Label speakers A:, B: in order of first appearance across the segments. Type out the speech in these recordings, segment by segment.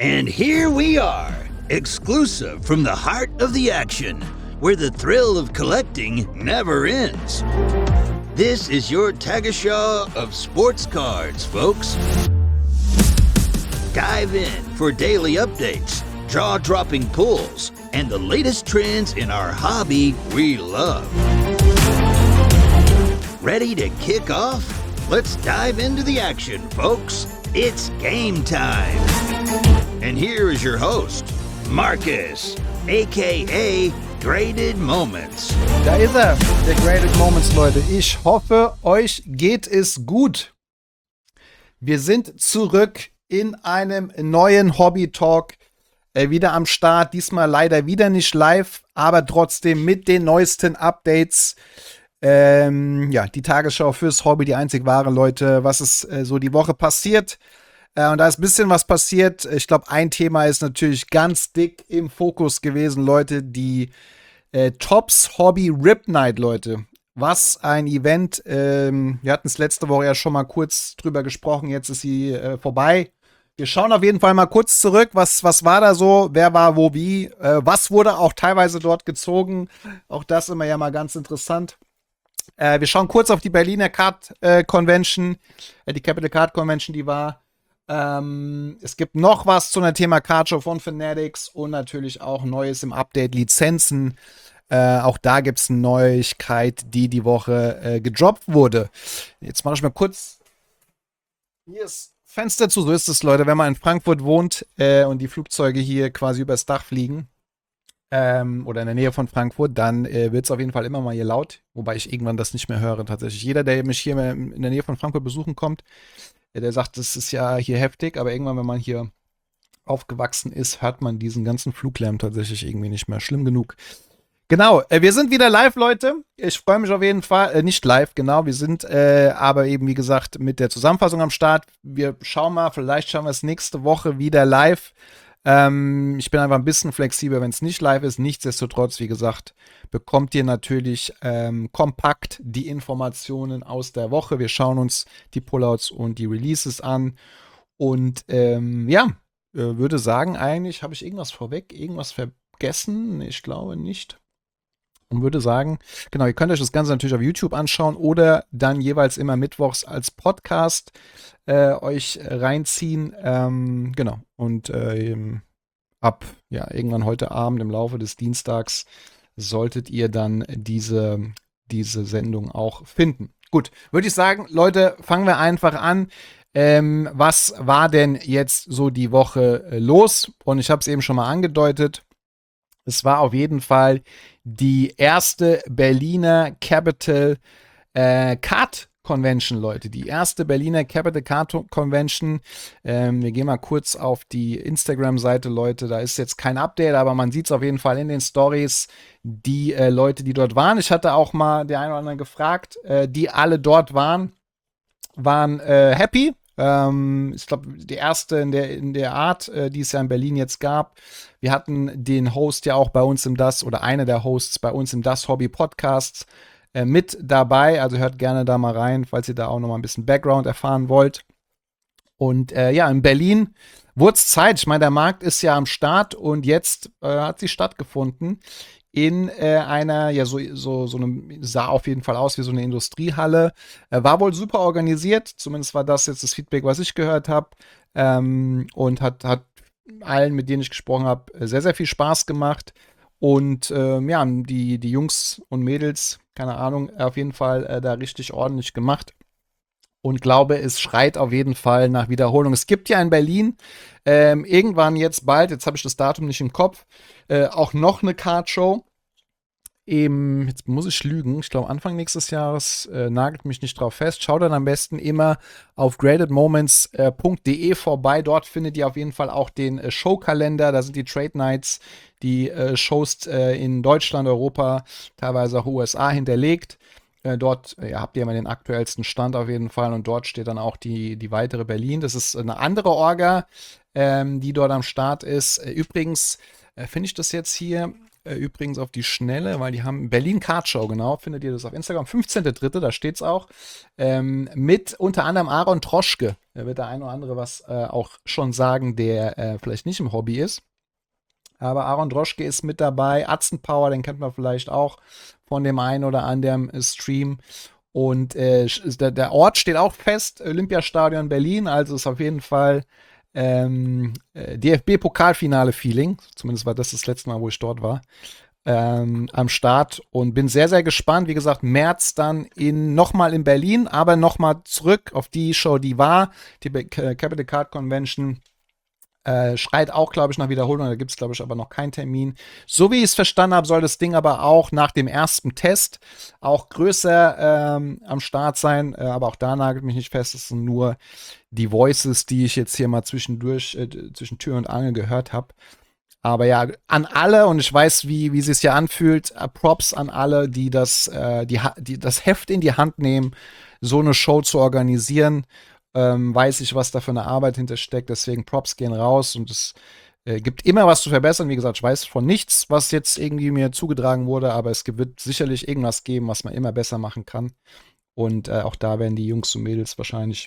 A: And here we are, exclusive from the heart of the action, where the thrill of collecting never ends. This is your Tagesschau of sports cards, folks. Dive in for daily updates, jaw-dropping pulls, and the latest trends in our hobby we love. Ready to kick off? Let's dive into the action, folks. It's game time. And here is your host, Marcus, aka Graded Moments.
B: Da ist er, der Graded Moments, Leute. Ich hoffe, euch geht es gut. Wir sind zurück in einem neuen Hobby-Talk. Wieder am Start, diesmal leider wieder nicht live, aber trotzdem mit den neuesten Updates. Die Tagesschau fürs Hobby, die einzig wahre, Leute. Was ist so die Woche passiert? Und da ist ein bisschen was passiert. Ich glaube, ein Thema ist natürlich ganz dick im Fokus gewesen, Leute. Die Topps Hobby Rip Night, Leute. Was ein Event. Wir hatten es letzte Woche ja schon mal kurz drüber gesprochen. Jetzt ist sie vorbei. Wir schauen auf jeden Fall mal kurz zurück. Was war da so? Wer war wo wie? Was wurde auch teilweise dort gezogen? Auch das immer ja mal ganz interessant. Wir schauen kurz auf die Berliner Card Convention, die Capital Card Convention, die war. Es gibt noch was zu einem Thema Card Show von Fanatics und natürlich auch Neues im Update Lizenzen. Auch da gibt es eine Neuigkeit, die Woche gedroppt wurde. Jetzt mache ich mal kurz hier das Fenster zu. So ist es, Leute, wenn man in Frankfurt wohnt und die Flugzeuge hier quasi übers Dach fliegen. Oder in der Nähe von Frankfurt, dann wird es auf jeden Fall immer mal hier laut, wobei ich irgendwann das nicht mehr höre tatsächlich. Jeder, der mich hier in der Nähe von Frankfurt besuchen kommt, der sagt, das ist ja hier heftig, aber irgendwann, wenn man hier aufgewachsen ist, hört man diesen ganzen Fluglärm tatsächlich irgendwie nicht mehr. Schlimm genug. Genau, wir sind wieder live, Leute. Ich freue mich auf jeden Fall, nicht live, genau, wir sind aber eben, wie gesagt, mit der Zusammenfassung am Start. Wir schauen mal, vielleicht schauen wir es nächste Woche wieder live. Ich bin einfach ein bisschen flexibel, wenn es nicht live ist. Nichtsdestotrotz, wie gesagt, bekommt ihr natürlich kompakt die Informationen aus der Woche. Wir schauen uns die Pullouts und die Releases an. Und würde sagen, eigentlich habe ich irgendwas vorweg, irgendwas vergessen. Ich glaube nicht. Und würde sagen, genau, ihr könnt euch das Ganze natürlich auf YouTube anschauen oder dann jeweils immer mittwochs als Podcast euch reinziehen. Genau. Und ab irgendwann heute Abend im Laufe des Dienstags solltet ihr dann diese Sendung auch finden. Gut, würde ich sagen, Leute, fangen wir einfach an. Was war denn jetzt so die Woche los? Und ich habe es eben schon mal angedeutet. Es war auf jeden Fall die erste Berliner Capital Card Convention, Leute. Die erste Berliner Capital Card Convention. Wir gehen mal kurz auf die Instagram-Seite, Leute. Da ist jetzt kein Update, aber man sieht es auf jeden Fall in den Stories. Die Leute, die dort waren. Ich hatte auch mal der einen oder anderen gefragt, die alle dort waren happy. Ich glaube, die erste in der Art, die es ja in Berlin jetzt gab. Wir hatten den Host ja auch bei uns im Das oder eine der Hosts bei uns im Das Hobby Podcast mit dabei. Also hört gerne da mal rein, falls ihr da auch noch mal ein bisschen Background erfahren wollt. Und in Berlin wurde es Zeit. Ich meine, der Markt ist ja am Start und jetzt hat sie stattgefunden in einer, sah auf jeden Fall aus wie so eine Industriehalle. War wohl super organisiert, zumindest war das jetzt das Feedback, was ich gehört habe. Und hat allen, mit denen ich gesprochen habe, sehr, sehr viel Spaß gemacht. Und die Jungs und Mädels, keine Ahnung, auf jeden Fall da richtig ordentlich gemacht. Und glaube, es schreit auf jeden Fall nach Wiederholung. Es gibt ja in Berlin irgendwann jetzt bald, jetzt habe ich das Datum nicht im Kopf, auch noch eine Card-Show. Jetzt muss ich lügen, ich glaube Anfang nächstes Jahres, nagelt mich nicht drauf fest. Schaut dann am besten immer auf gradedmoments.de vorbei. Dort findet ihr auf jeden Fall auch den Showkalender. Da sind die Trade Nights, die Shows in Deutschland, Europa, teilweise auch USA hinterlegt. Dort habt ihr immer den aktuellsten Stand auf jeden Fall und dort steht dann auch die weitere Berlin. Das ist eine andere Orga, die dort am Start ist. Übrigens finde ich das jetzt hier übrigens auf die Schnelle, weil die haben Berlin Card Show, genau, findet ihr das auf Instagram, 15.3., da steht's auch, mit unter anderem Aaron Troschke. Da wird der ein oder andere was auch schon sagen, der vielleicht nicht im Hobby ist. Aber Aaron Droschke ist mit dabei. Atzenpower, den kennt man vielleicht auch von dem einen oder anderen Stream. Und der Ort steht auch fest, Olympiastadion Berlin. Also ist auf jeden Fall DFB-Pokalfinale-Feeling. Zumindest war das letzte Mal, wo ich dort war. Am Start und bin sehr, sehr gespannt. Wie gesagt, März dann nochmal in Berlin, aber nochmal zurück auf die Show, die war, die Capital Card Convention. Schreit auch, glaube ich, nach Wiederholung. Da gibt es, glaube ich, aber noch keinen Termin. So wie ich es verstanden habe, soll das Ding aber auch nach dem ersten Test auch größer am Start sein. Aber auch da nagelt mich nicht fest. Es sind nur die Voices, die ich jetzt hier mal zwischendurch, zwischen Tür und Angel gehört habe. Aber ja, an alle, und ich weiß, wie es sich hier anfühlt, Props an alle, die das Heft in die Hand nehmen, so eine Show zu organisieren. Weiß ich, was da für eine Arbeit hintersteckt. Deswegen Props gehen raus und es gibt immer was zu verbessern. Wie gesagt, ich weiß von nichts, was jetzt irgendwie mir zugetragen wurde, aber es wird sicherlich irgendwas geben, was man immer besser machen kann. Und auch da werden die Jungs und Mädels wahrscheinlich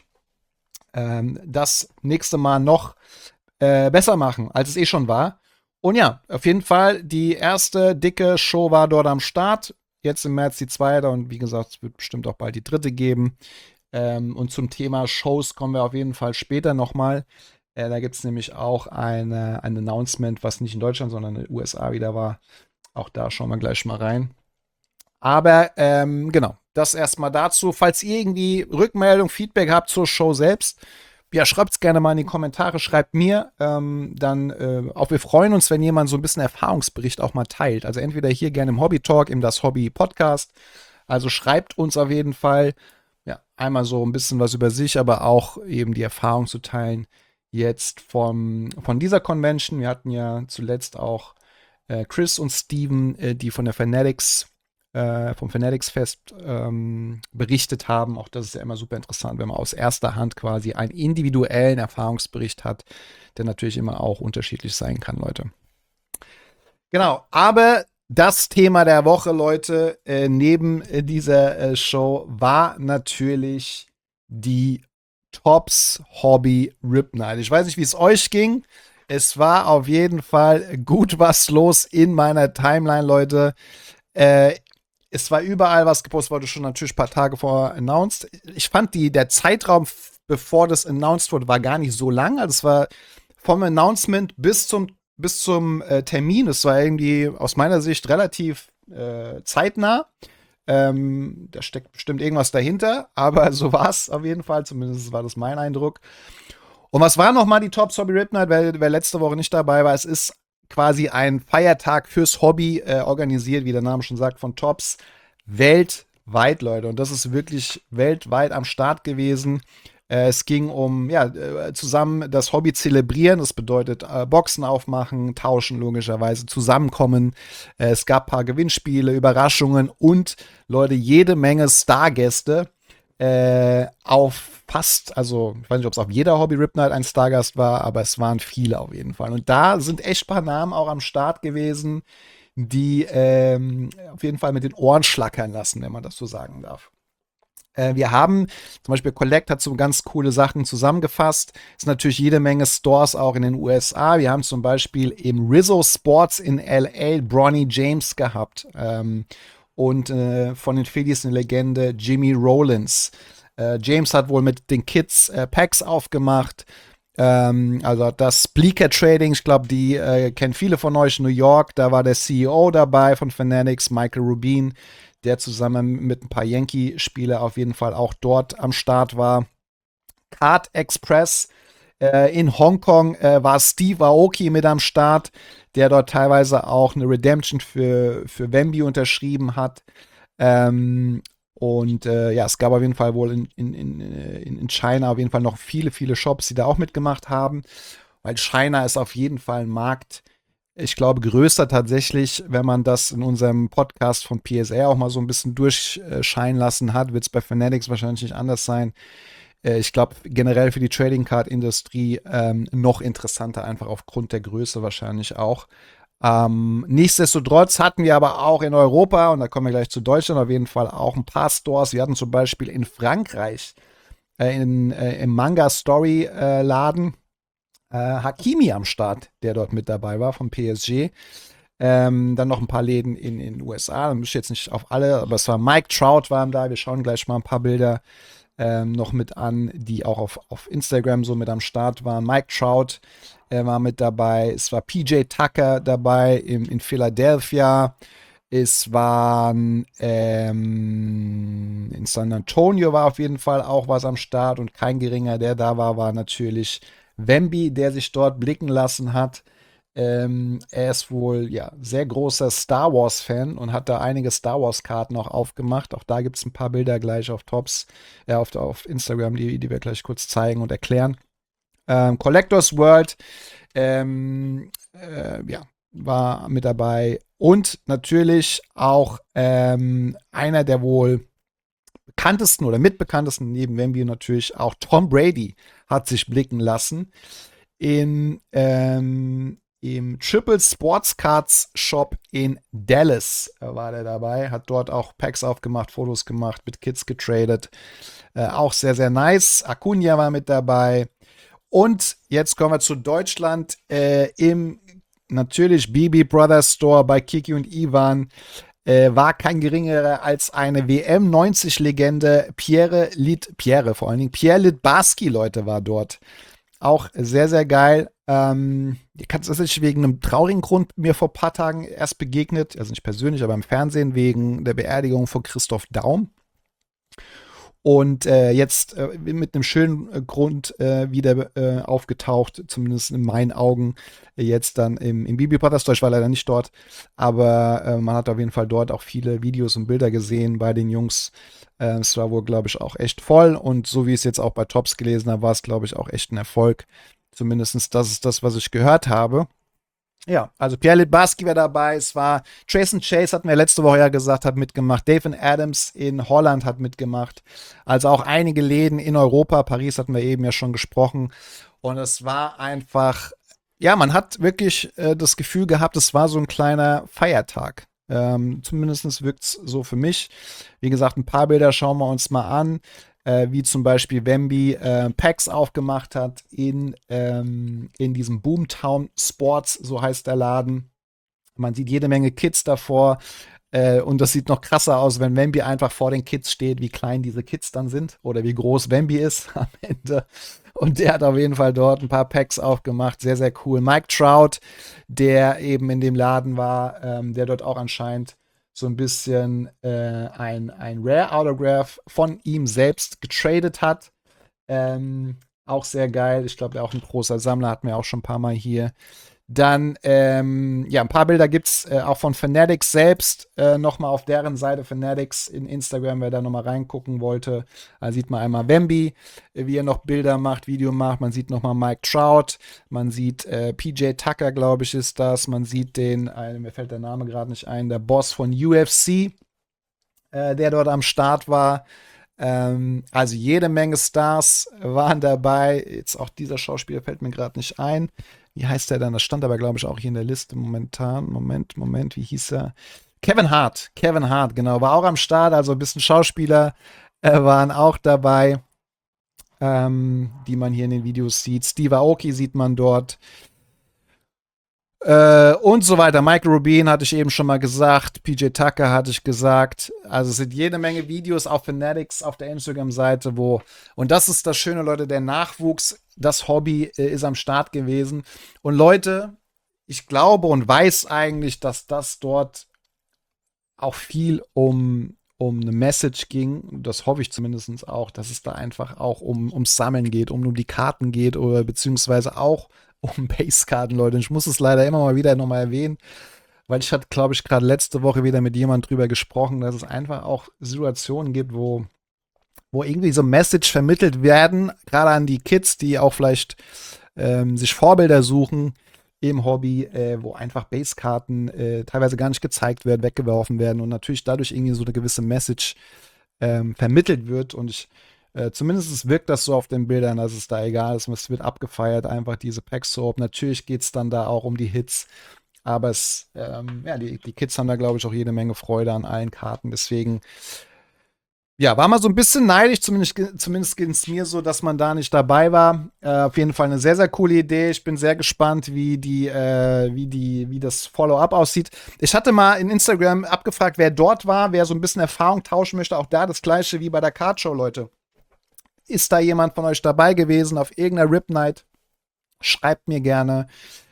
B: das nächste Mal noch besser machen, als es eh schon war. Und ja, auf jeden Fall, die erste dicke Show war dort am Start. Jetzt im März die zweite und wie gesagt, es wird bestimmt auch bald die dritte geben. Und zum Thema Shows kommen wir auf jeden Fall später nochmal. Da gibt es nämlich auch ein Announcement, was nicht in Deutschland, sondern in den USA wieder war. Auch da schauen wir gleich mal rein. Aber genau, das erstmal dazu. Falls ihr irgendwie Rückmeldung, Feedback habt zur Show selbst, ja, schreibt es gerne mal in die Kommentare, schreibt mir. Auch wir freuen uns, wenn jemand so ein bisschen Erfahrungsbericht auch mal teilt. Also entweder hier gerne im Hobby Talk, im Das Hobby Podcast. Also schreibt uns auf jeden Fall. Ja, einmal so ein bisschen was über sich, aber auch eben die Erfahrung zu teilen jetzt von dieser Convention. Wir hatten ja zuletzt auch Chris und Steven, die von der Fanatics, vom Fanatics Fest berichtet haben. Auch das ist ja immer super interessant, wenn man aus erster Hand quasi einen individuellen Erfahrungsbericht hat, der natürlich immer auch unterschiedlich sein kann, Leute. Genau, aber das Thema der Woche, Leute, neben dieser Show war natürlich die Topps Hobby Rip Night. Ich weiß nicht, wie es euch ging. Es war auf jeden Fall gut was los in meiner Timeline, Leute. Es war überall was gepostet, wurde schon natürlich ein paar Tage vorher announced. Ich fand der Zeitraum, bevor das announced wurde, war gar nicht so lang. Also es war vom Announcement bis zum Termin. Es war irgendwie aus meiner Sicht relativ zeitnah. Da steckt bestimmt irgendwas dahinter, aber so war es auf jeden Fall. Zumindest war das mein Eindruck. Und was war nochmal die Topps Hobby Rip Night, wer letzte Woche nicht dabei war? Es ist quasi ein Feiertag fürs Hobby organisiert, wie der Name schon sagt, von Topps weltweit, Leute. Und das ist wirklich weltweit am Start gewesen. Es ging um, zusammen das Hobby zelebrieren. Das bedeutet Boxen aufmachen, tauschen logischerweise, zusammenkommen. Es gab ein paar Gewinnspiele, Überraschungen und, Leute, jede Menge Stargäste auf fast, also ich weiß nicht, ob es auf jeder Hobby Rip Night ein Stargast war, aber es waren viele auf jeden Fall. Und da sind echt ein paar Namen auch am Start gewesen, die auf jeden Fall mit den Ohren schlackern lassen, wenn man das so sagen darf. Wir haben, zum Beispiel Collect hat so ganz coole Sachen zusammengefasst. Es sind natürlich jede Menge Stores auch in den USA. Wir haben zum Beispiel im Rizzo Sports in LA Bronny James gehabt. Und von den Phillies eine Legende, Jimmy Rollins. James hat wohl mit den Kids Packs aufgemacht. Also das Bleaker Trading, ich glaube, die kennen viele von euch in New York. Da war der CEO dabei von Fanatics, Michael Rubin, der zusammen mit ein paar Yankee-Spieler auf jeden Fall auch dort am Start war. Card Express in Hongkong war Steve Aoki mit am Start, der dort teilweise auch eine Redemption für Wemby unterschrieben hat. Es gab auf jeden Fall wohl in China auf jeden Fall noch viele, viele Shops, die da auch mitgemacht haben. Weil China ist auf jeden Fall ein Markt, ich glaube, größer tatsächlich, wenn man das in unserem Podcast von PSA auch mal so ein bisschen durchscheinen lassen hat, wird es bei Fanatics wahrscheinlich nicht anders sein. Ich glaube, generell für die Trading Card Industrie noch interessanter, einfach aufgrund der Größe wahrscheinlich auch. Nichtsdestotrotz hatten wir aber auch in Europa, und da kommen wir gleich zu Deutschland, auf jeden Fall auch ein paar Stores. Wir hatten zum Beispiel in Frankreich im Manga-Story-Laden Hakimi am Start, der dort mit dabei war vom PSG. Dann noch ein paar Läden in den USA. Da muss ich jetzt nicht auf alle, aber es war Mike Trout waren da. Wir schauen gleich mal ein paar Bilder noch mit an, die auch auf Instagram so mit am Start waren. Mike Trout war mit dabei. Es war PJ Tucker dabei in Philadelphia. Es waren in San Antonio war auf jeden Fall auch was am Start und kein geringer, der da war natürlich Wemby, der sich dort blicken lassen hat. Er ist wohl ja sehr großer Star Wars-Fan und hat da einige Star Wars-Karten auch aufgemacht. Auch da gibt es ein paar Bilder gleich auf auf Instagram, die wir gleich kurz zeigen und erklären. Collectors World ja, war mit dabei. Und natürlich auch einer der wohl bekanntesten oder mitbekanntesten, neben Wemby natürlich auch Tom Brady hat sich blicken lassen. Im Triple Sports Cards Shop in Dallas war der dabei, hat dort auch Packs aufgemacht, Fotos gemacht, mit Kids getradet. Auch sehr, sehr nice. Acuna war mit dabei. Und jetzt kommen wir zu Deutschland im natürlich BB Brothers Store bei Kiki und Ivan. War kein geringerer als eine WM90-Legende Pierre Littbarski, Leute, war dort. Auch sehr, sehr geil. Ihr kannst tatsächlich wegen einem traurigen Grund mir vor ein paar Tagen erst begegnet, also nicht persönlich, aber im Fernsehen, wegen der Beerdigung von Christoph Daum. Und jetzt mit einem schönen Grund wieder aufgetaucht, zumindest in meinen Augen, jetzt dann im Bibi Brothers. Ich war leider nicht dort, aber man hat auf jeden Fall dort auch viele Videos und Bilder gesehen bei den Jungs. Es war wohl, glaube ich, auch echt voll und so wie ich es jetzt auch bei Tops gelesen habe, war es, glaube ich, auch echt ein Erfolg. Zumindest das ist das, was ich gehört habe. Ja, also Pierre Littbarski war dabei, es war Trace Chase, hatten wir letzte Woche ja gesagt, hat mitgemacht. David Adams in Holland hat mitgemacht. Also auch einige Läden in Europa. Paris hatten wir eben ja schon gesprochen. Und es war einfach, ja, man hat wirklich das Gefühl gehabt, es war so ein kleiner Feiertag. Zumindest wirkt es so für mich. Wie gesagt, ein paar Bilder schauen wir uns mal an. Wie zum Beispiel Wemby Packs aufgemacht hat in diesem Boomtown Sports, so heißt der Laden. Man sieht jede Menge Kids davor und das sieht noch krasser aus, wenn Wemby einfach vor den Kids steht, wie klein diese Kids dann sind oder wie groß Wemby ist am Ende. Und der hat auf jeden Fall dort ein paar Packs aufgemacht, sehr, sehr cool. Mike Trout, der eben in dem Laden war, der dort auch anscheinend so ein bisschen ein Rare Autograph von ihm selbst getradet hat. Auch sehr geil. Ich glaube, er auch ein großer Sammler, hatten wir auch schon ein paar Mal hier. Dann, ja, ein paar Bilder gibt es auch von Fanatics selbst. Nochmal auf deren Seite Fanatics in Instagram, wer da nochmal reingucken wollte. Da sieht man einmal Wemby, wie er noch Bilder macht, Video macht. Man sieht nochmal Mike Trout. Man sieht PJ Tucker, glaube ich, ist das. Man sieht mir fällt der Name gerade nicht ein, der Boss von UFC, der dort am Start war. Also jede Menge Stars waren dabei. Jetzt auch dieser Schauspieler fällt mir gerade nicht ein. Wie heißt der dann? Das stand aber, glaube ich, auch hier in der Liste momentan. Moment, wie hieß er? Kevin Hart, genau, war auch am Start. Also ein bisschen Schauspieler waren auch dabei, die man hier in den Videos sieht. Steve Aoki sieht man dort. Und so weiter. Michael Rubin hatte ich eben schon mal gesagt. PJ Tucker hatte ich gesagt. Also es sind jede Menge Videos auf Fanatics auf der Instagram-Seite, und das ist das Schöne, Leute, der Nachwuchs, das Hobby ist am Start gewesen. Und Leute, ich glaube und weiß eigentlich, dass das dort auch viel um eine Message ging. Das hoffe ich zumindest auch, dass es da einfach auch ums Sammeln geht, um die Karten geht oder beziehungsweise auch um Basekarten, Leute. Und ich muss es leider immer mal wieder nochmal erwähnen, weil ich hatte, glaube ich, gerade letzte Woche wieder mit jemandem drüber gesprochen, dass es einfach auch Situationen gibt, wo irgendwie so Message vermittelt werden, gerade an die Kids, die auch vielleicht sich Vorbilder suchen im Hobby, wo einfach Basekarten teilweise gar nicht gezeigt werden, weggeworfen werden und natürlich dadurch irgendwie so eine gewisse Message vermittelt wird. Und zumindest wirkt das so auf den Bildern, dass es da egal ist, es wird abgefeiert, einfach diese Pack Soap. Natürlich geht es dann da auch um die Hits, Aber die Kids haben da, glaube ich, auch jede Menge Freude an allen Karten. Deswegen, ja, war mal so ein bisschen neidisch, zumindest ging es mir so, dass man da nicht dabei war. Auf jeden Fall eine sehr, sehr coole Idee. Ich bin sehr gespannt, wie das Follow-up aussieht. Ich hatte mal in Instagram abgefragt, wer dort war, wer so ein bisschen Erfahrung tauschen möchte. Auch da das Gleiche wie bei der Cardshow, Leute. Ist da jemand von euch dabei gewesen auf irgendeiner Rip Night? Schreibt mir gerne.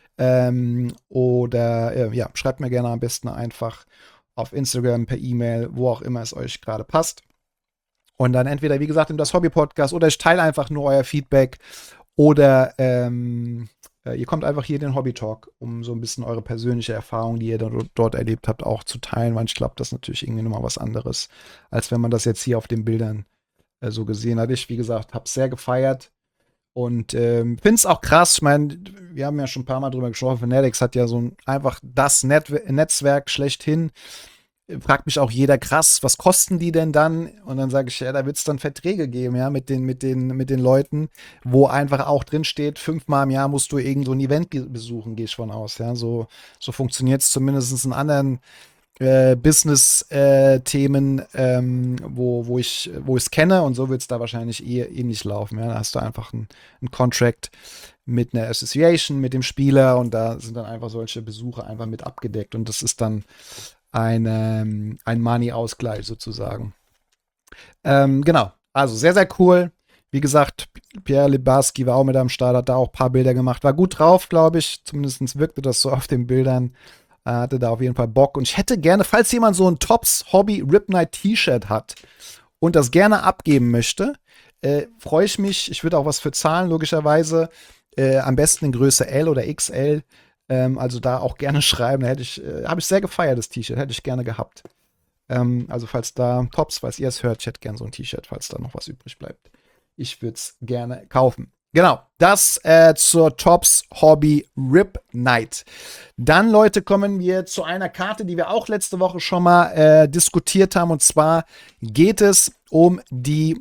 B: Schreibt mir gerne am besten einfach auf Instagram, per E-Mail, wo auch immer es euch gerade passt. Und dann entweder, wie gesagt, in das Hobby-Podcast oder ich teile einfach nur euer Feedback oder ihr kommt einfach hier in den Hobby-Talk, um so ein bisschen eure persönliche Erfahrung, die ihr dort erlebt habt, auch zu teilen, weil ich glaube, das ist natürlich irgendwie nochmal was anderes, als wenn man das jetzt hier auf den Bildern so gesehen hat. Ich, wie gesagt, habe es sehr gefeiert und finde es auch krass. Ich meine, wir haben ja schon ein paar Mal drüber gesprochen, Fanatics hat ja so einfach das Netzwerk schlechthin. Fragt mich auch jeder, krass, was kosten die denn dann? Und dann sage ich, ja, da wird es dann Verträge geben, ja, mit den Leuten, wo einfach auch drin steht, 5-mal im Jahr musst du irgend so ein Event besuchen, gehe ich von aus, ja. So funktioniert es zumindest in anderen Business-Themen, wo ich es kenne, und so wird es da wahrscheinlich ähnlich laufen. Ja? Da hast du einfach einen Contract mit einer Association, mit dem Spieler, und da sind dann einfach solche Besuche einfach mit abgedeckt, und das ist dann ein Money-Ausgleich sozusagen. Genau, also sehr, sehr cool. Wie gesagt, Pierre Libarski war auch mit am Start, hat da auch ein paar Bilder gemacht, war gut drauf, glaube ich. Zumindest wirkte das so auf den Bildern. Hatte da auf jeden Fall Bock. Und ich hätte gerne, falls jemand so ein Tops Hobby Rip Night T-Shirt hat und das gerne abgeben möchte, freue ich mich. Ich würde auch was für zahlen, logischerweise. Am besten in Größe L oder XL. Also da auch gerne schreiben. Da habe ich sehr gefeiert, das T-Shirt. Hätte ich gerne gehabt. Also falls da Tops, falls ihr es hört, ich hätte gerne so ein T-Shirt, falls da noch was übrig bleibt. Ich würde es gerne kaufen. Genau, das zur Tops Hobby Rip Night. Dann, Leute, kommen wir zu einer Karte, die wir auch letzte Woche schon mal diskutiert haben. Und zwar geht es um die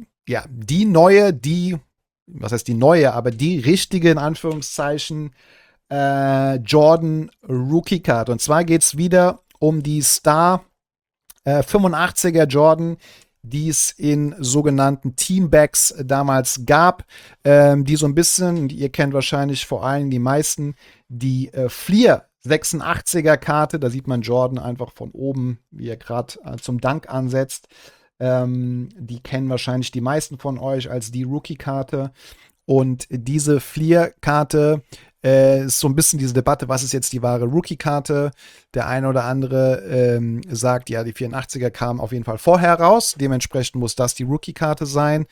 B: richtige, in Anführungszeichen, Jordan Rookie Card. Und zwar geht es wieder um die Star 85er Jordan, die es in sogenannten Teambags damals gab, die so ein bisschen, ihr kennt wahrscheinlich vor allem die meisten, die Fleer 86er Karte, da sieht man Jordan einfach von oben, wie er gerade zum Dank ansetzt. Die kennen wahrscheinlich die meisten von euch als die Rookie-Karte. Und diese Fleer-Karte ist so ein bisschen diese Debatte, was ist jetzt die wahre Rookie-Karte? Der eine oder andere sagt, ja, die 84er kamen auf jeden Fall vorher raus. Dementsprechend muss das die Rookie-Karte sein.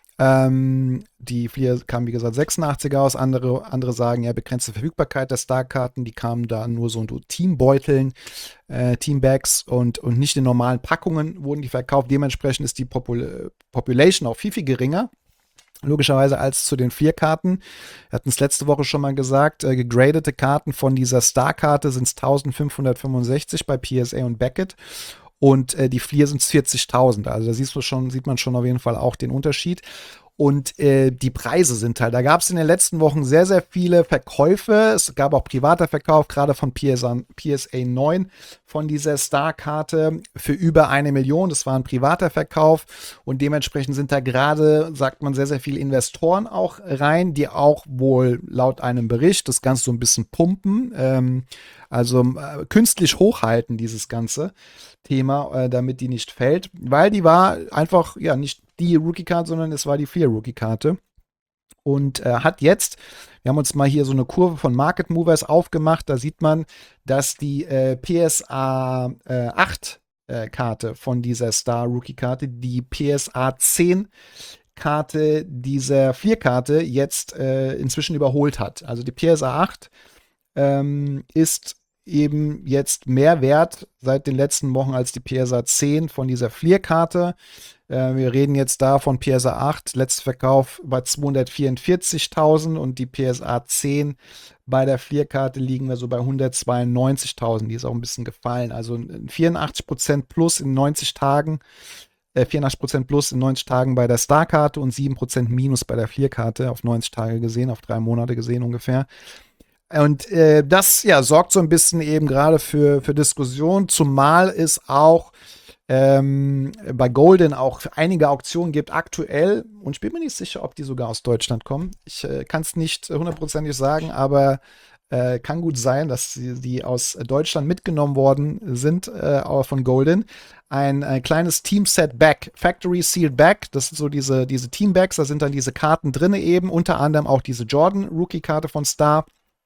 B: Die Fleer kamen, wie gesagt, 86er aus. Andere sagen, ja, begrenzte Verfügbarkeit der Star-Karten. Die kamen da nur so in Teambeuteln, Teambags und nicht in normalen Packungen wurden die verkauft. Dementsprechend ist die Population auch viel, viel geringer. Logischerweise als zu den 4 Karten. Wir hatten es letzte Woche schon mal gesagt, gegradete Karten von dieser Star-Karte sind es 1565 bei PSA und Beckett. Und die Fleer sind es 40.000. Also da sieht man schon auf jeden Fall auch den Unterschied. Und die Preise sind halt, da gab es in den letzten Wochen sehr, sehr viele Verkäufe. Es gab auch privater Verkauf, gerade von PSA 9 von dieser Star-Karte für über 1 Million. Das war ein privater Verkauf. Und dementsprechend sind da gerade, sagt man, sehr, sehr viele Investoren auch rein, die auch wohl laut einem Bericht das Ganze so ein bisschen pumpen. Künstlich hochhalten, dieses ganze Thema, damit die nicht fällt. Weil die war einfach, ja, nicht die Rookie-Karte, sondern es war die Fleer-Rookie-Karte. Und hat jetzt, wir haben uns mal hier so eine Kurve von Market Movers aufgemacht, da sieht man, dass die PSA 8 Karte von dieser Star Rookie-Karte, die PSA 10 Karte dieser Fleer-Karte jetzt inzwischen überholt hat. Also die PSA 8 ist eben jetzt mehr wert seit den letzten Wochen als die PSA 10 von dieser Fleer-Karte. Wir reden jetzt da von PSA 8, letzter Verkauf bei 244.000 und die PSA 10 bei der Fleer-Karte liegen wir so bei 192.000. Die ist auch ein bisschen gefallen. Also 84% plus in 90 Tagen. 84% plus in 90 Tagen bei der Star-Karte und 7% minus bei der Fleer-Karte auf 90 Tage gesehen, auf 3 Monate gesehen ungefähr. Und das ja sorgt so ein bisschen eben gerade für Diskussion, zumal es auch bei Golden auch einige Auktionen gibt aktuell, und ich bin mir nicht sicher, ob die sogar aus Deutschland kommen. Ich kann es nicht hundertprozentig sagen, aber kann gut sein, dass die aus Deutschland mitgenommen worden sind, auch von Golden. Ein kleines Team-Set Back, Factory Sealed Back, das sind so diese Team-Backs, da sind dann diese Karten drin eben, unter anderem auch diese Jordan-Rookie-Karte von Star.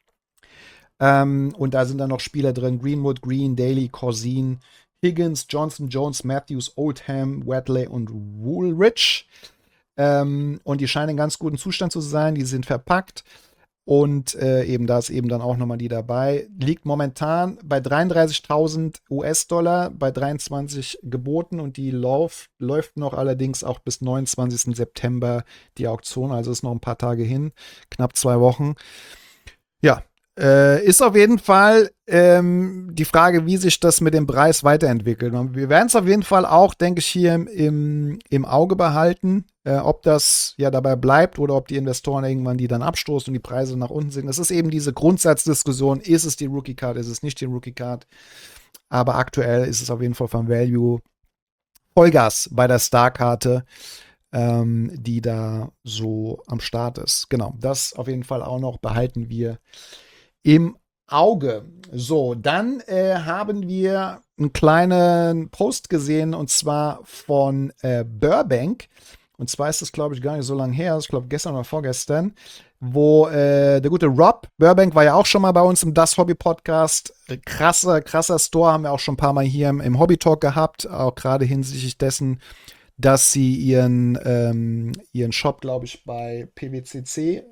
B: Und da sind dann noch Spieler drin, Greenwood, Green, Daly, Corzine, Higgins, Johnson, Jones, Matthews, Oldham, Watley und Woolrich. Und die scheinen in ganz guten Zustand zu sein. Die sind verpackt. Und eben da ist eben dann auch nochmal die dabei. Liegt momentan bei 33.000 US-Dollar, bei 23 geboten. Und die läuft noch allerdings auch bis 29. September die Auktion. Also ist noch ein paar Tage hin. Knapp 2 Wochen. Ja, ist auf jeden Fall die Frage, wie sich das mit dem Preis weiterentwickelt. Und wir werden es auf jeden Fall auch, denke ich, hier im Auge behalten, ob das ja dabei bleibt oder ob die Investoren irgendwann die dann abstoßen und die Preise nach unten sinken. Das ist eben diese Grundsatzdiskussion, ist es die Rookie Card, ist es nicht die Rookie Card. Aber aktuell ist es auf jeden Fall vom Value Vollgas bei der Star-Karte, die da so am Start ist. Genau, das auf jeden Fall auch noch behalten wir im Auge. So, dann haben wir einen kleinen Post gesehen, und zwar von Burbank. Und zwar ist das, glaube ich, gar nicht so lange her. Ich glaube, gestern oder vorgestern, wo der gute Rob Burbank war ja auch schon mal bei uns im Das Hobby Podcast. Krasser Store, haben wir auch schon ein paar Mal hier im Hobby Talk gehabt. Auch gerade hinsichtlich dessen, dass sie ihren Shop, glaube ich, bei PWCC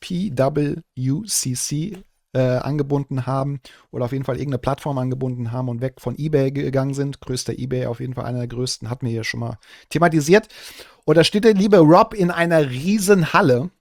B: angebunden haben oder auf jeden Fall irgendeine Plattform angebunden haben und weg von eBay gegangen sind. Größter eBay, auf jeden Fall einer der größten, hatten wir hier schon mal thematisiert. Und da steht der liebe Rob in einer riesen Halle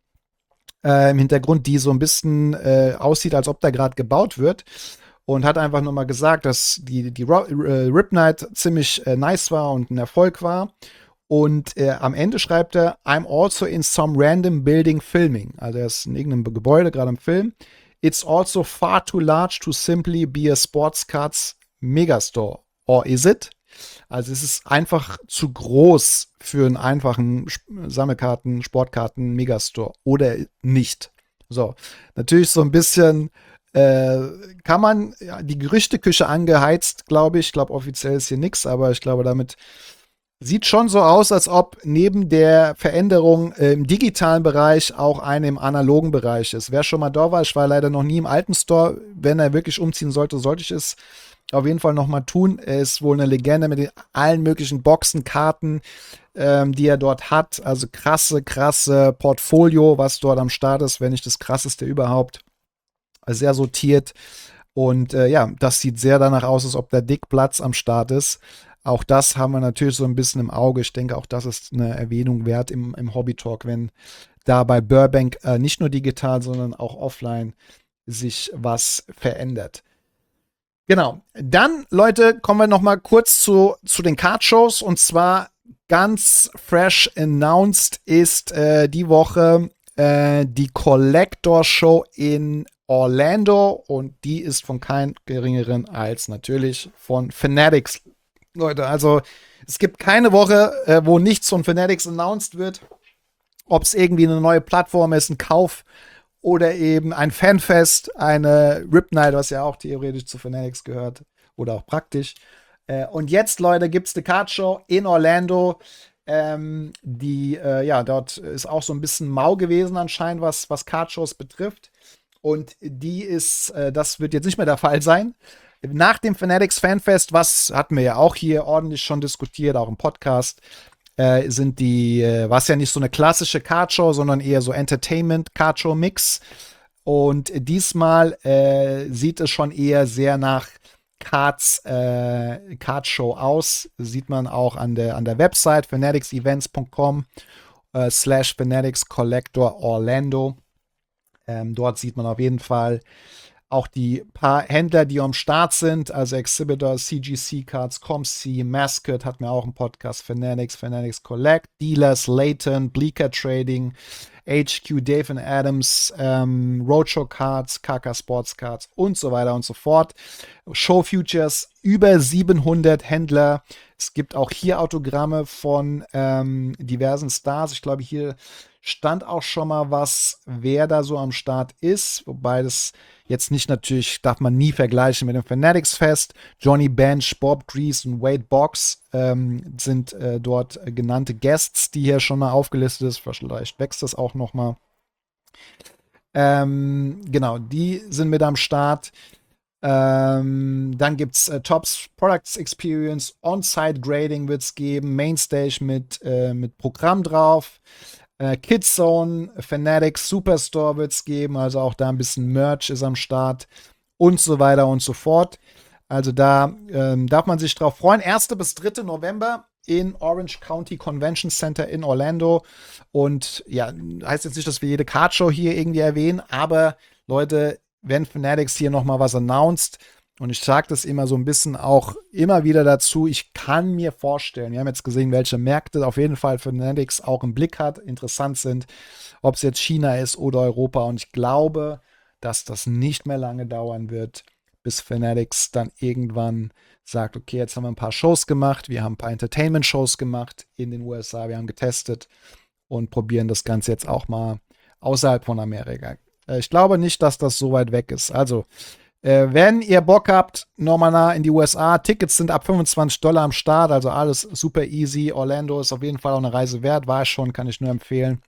B: im Hintergrund, die so ein bisschen aussieht, als ob da gerade gebaut wird. Und hat einfach nochmal gesagt, dass die Rip Night ziemlich nice war und ein Erfolg war. Und am Ende schreibt er, I'm also in some random building filming. Also er ist in irgendeinem Gebäude gerade im Film. It's also far too large to simply be a sports cards megastore. Or is it? Also es ist einfach zu groß für einen einfachen Sammelkarten, Sportkarten, Megastore. Oder nicht. So, natürlich so ein bisschen kann man die Gerüchteküche angeheizt, glaube ich. Ich glaube, offiziell ist hier nichts, aber ich glaube, damit sieht schon so aus, als ob neben der Veränderung im digitalen Bereich auch eine im analogen Bereich ist. Wer schon mal da war, ich war leider noch nie im alten Store. Wenn er wirklich umziehen sollte, sollte ich es auf jeden Fall noch mal tun. Er ist wohl eine Legende mit allen möglichen Boxen, Karten, die er dort hat. Also krasse Portfolio, was dort am Start ist, wenn nicht das krasseste überhaupt. Sehr sortiert. Und ja, das sieht sehr danach aus, als ob da dick Platz am Start ist. Auch das haben wir natürlich so ein bisschen im Auge. Ich denke, auch das ist eine Erwähnung wert im Hobby-Talk, wenn da bei Burbank nicht nur digital, sondern auch offline sich was verändert. Genau. Dann, Leute, kommen wir noch mal kurz zu den Card-Shows. Und zwar ganz fresh announced ist die Woche die Collector Show in Orlando. Und die ist von keinem geringeren als natürlich von Fanatics. Leute, also es gibt keine Woche, wo nichts von Fanatics announced wird. Ob es irgendwie eine neue Plattform ist, ein Kauf oder eben ein Fanfest, eine Rip Night, was ja auch theoretisch zu Fanatics gehört oder auch praktisch. Und jetzt, Leute, gibt es eine Card Show in Orlando. Dort ist auch so ein bisschen mau gewesen anscheinend, was Card Shows betrifft. Und die ist, das wird jetzt nicht mehr der Fall sein. Nach dem Fanatics Fanfest, was hatten wir ja auch hier ordentlich schon diskutiert, auch im Podcast, sind war es ja nicht so eine klassische Cardshow, sondern eher so Entertainment-Cardshow-Mix. Und diesmal sieht es schon eher sehr nach Cardshow aus. Sieht man auch an der Website fanaticsevents.com /Fanatics Collector Orlando. Dort sieht man auf jeden Fall auch die paar Händler, die am Start sind, also Exhibitor, CGC Cards, ComC, Mascot, hatten wir auch einen Podcast, Fanatics Collect, Dealers, Layton, Bleaker Trading, HQ, Dave and Adams, Roadshow Cards, KK Sports Cards und so weiter und so fort. Show Futures, über 700 Händler. Es gibt auch hier Autogramme von diversen Stars. Ich glaube, hier stand auch schon mal was, wer da so am Start ist. Wobei das jetzt nicht natürlich, darf man nie vergleichen mit dem Fanatics Fest. Johnny Bench, Bob Grease und Wade Boggs sind dort genannte Guests, die hier schon mal aufgelistet ist. Vielleicht wächst das auch noch mal. Genau, die sind mit am Start. Dann gibt es Tops Products Experience, On-Site Grading wird es geben, Mainstage mit Programm drauf, Kids Zone, Fanatics Superstore wird es geben, also auch da ein bisschen Merch ist am Start und so weiter und so fort. Also da darf man sich drauf freuen. 1. bis 3. November in Orange County Convention Center in Orlando. Und ja, heißt jetzt nicht, dass wir jede Cardshow hier irgendwie erwähnen, aber Leute, wenn Fanatics hier nochmal was announced, und ich sage das immer so ein bisschen auch immer wieder dazu, ich kann mir vorstellen, wir haben jetzt gesehen, welche Märkte auf jeden Fall Fanatics auch im Blick hat, interessant sind, ob es jetzt China ist oder Europa. Und ich glaube, dass das nicht mehr lange dauern wird, bis Fanatics dann irgendwann sagt, okay, jetzt haben wir ein paar Shows gemacht, wir haben ein paar Entertainment-Shows gemacht in den USA, wir haben getestet und probieren das Ganze jetzt auch mal außerhalb von Amerika. Ich glaube nicht, dass das so weit weg ist. Also, wenn ihr Bock habt, nochmal nah in die USA, Tickets sind ab $25 am Start, also alles super easy. Orlando ist auf jeden Fall auch eine Reise wert, war schon, kann ich nur empfehlen.